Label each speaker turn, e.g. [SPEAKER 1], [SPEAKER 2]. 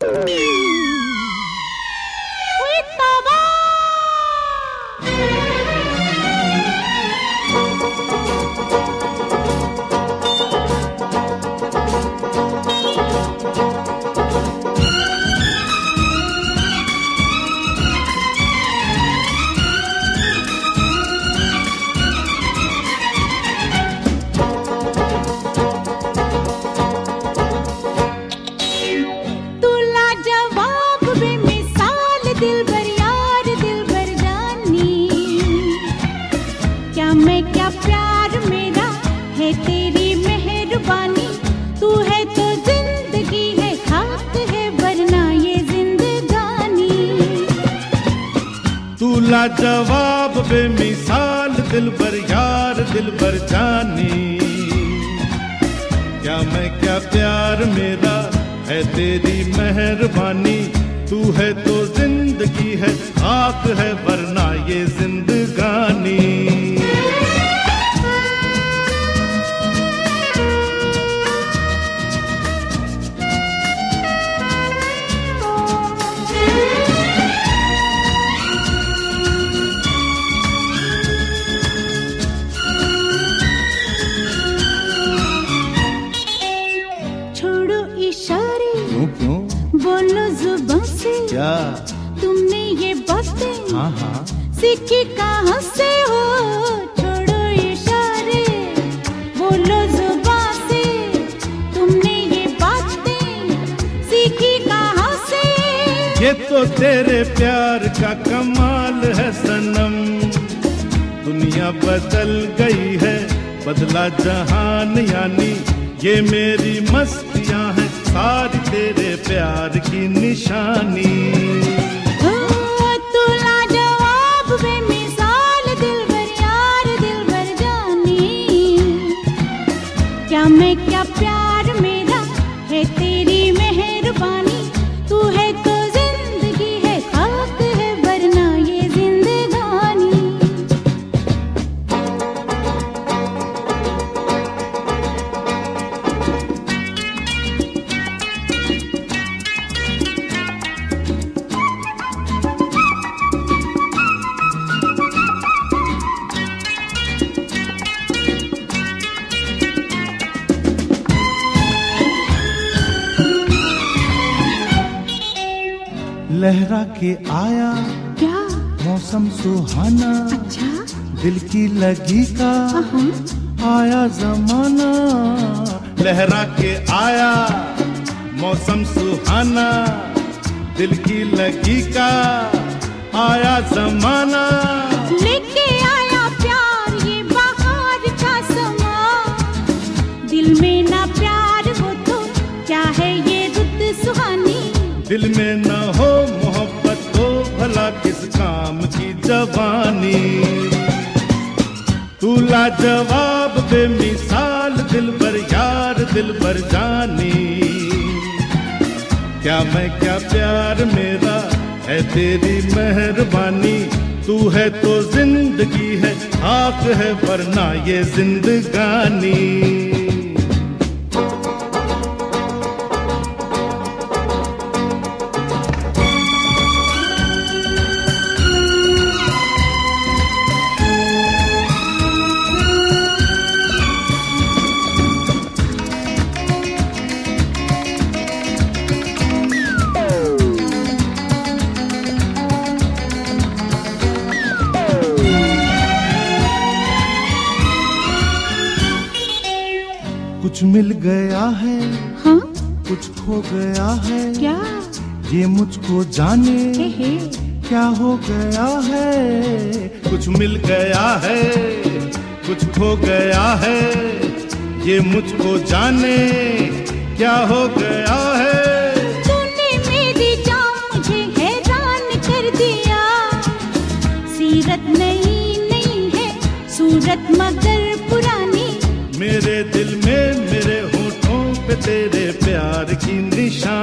[SPEAKER 1] लाजवाब बेमिसाल दिलबर यार दिलबर जानी, क्या मैं क्या प्यार मेरा है तेरी मेहरबानी, तू है तो जिंदगी है खाक है वरना ये जिंदगानी।
[SPEAKER 2] बोलो जुबां से
[SPEAKER 1] क्या
[SPEAKER 2] तुमने ये बातें
[SPEAKER 1] हाँ
[SPEAKER 2] सीखी कहाँ से हो? छोड़ो इशारे, बोलो जुबां से तुमने ये बातें सीखी कहाँ से?
[SPEAKER 1] ये तो तेरे प्यार का कमाल है सनम, दुनिया बदल गई है बदला जहान, यानी ये मेरी मस्तियाँ हैं सारी तेरे प्यार की निशानी।
[SPEAKER 2] तू लाजवाब बेमिसाल दिलबर यार दिलबर जानी, क्या मैं क्या प्यार मेरा है तेरी मेहरबानी, तू है तो जिंदगी है खाक है वरना ये जिंदगानी।
[SPEAKER 1] लहरा के आया
[SPEAKER 2] क्या
[SPEAKER 1] मौसम सुहाना,
[SPEAKER 2] अच्छा
[SPEAKER 1] दिल की लगी का आया जमाना। लहरा के आया मौसम सुहाना, दिल की लगी का आया जमाना।
[SPEAKER 2] लेके आया प्यार ये बाहर का समा, दिल में ना प्यार हो तो क्या है ये रुत सुहानी।
[SPEAKER 1] दिल में न हो मोहब्बत तो भला किस काम की जवानी। तू लाजवाब बेमिसाल दिलबर यार दिलबर जानी, क्या मैं क्या प्यार मेरा है तेरी मेहरबानी, तू है तो जिंदगी है खाक है वरना ये जिंदगानी। कुछ मिल गया है
[SPEAKER 2] हाँ
[SPEAKER 1] कुछ खो गया है,
[SPEAKER 2] क्या
[SPEAKER 1] ये मुझको जाने
[SPEAKER 2] हे।
[SPEAKER 1] क्या हो गया है। कुछ मिल गया है कुछ खो गया है, ये मुझको जाने क्या हो गया है।
[SPEAKER 2] तूने मेरी जान मुझे हैरान कर दिया, सीरत नई नई है सूरत मगर पुरानी।
[SPEAKER 1] मेरे दिल में मेरे होठों पे तेरे प्यार की निशानी।